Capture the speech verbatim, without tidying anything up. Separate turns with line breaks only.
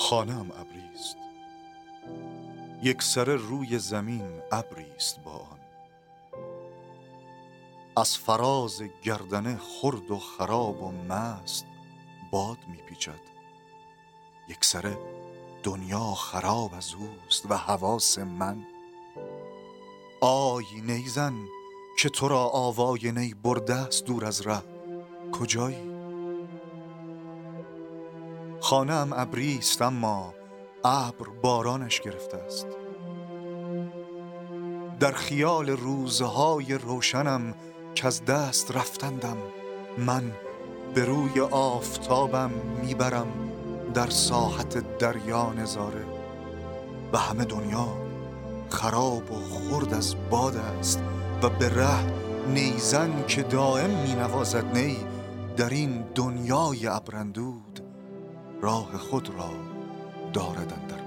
خانه‌ام ابریست، یک سره روی زمین ابریست با آن. از فراز گردنه خرد و خراب و مست باد میپیچد. یک سره دنیا خراب از اوست و حواس من. آی نیزن که تو را آوای نی برده است دور از ره، کجایی؟ خانه‌ام ابریست اما ابر بارانش گرفته است. در خیال روزهای روشنم که از دست رفتندم، من به روی آفتابم میبرم در ساحت دریا نظاره و همه دنیا خراب و خرد از باد است و به ره نیزن که دائم می نوازد نی در این دنیای ابرندود راه خود را دارد اندر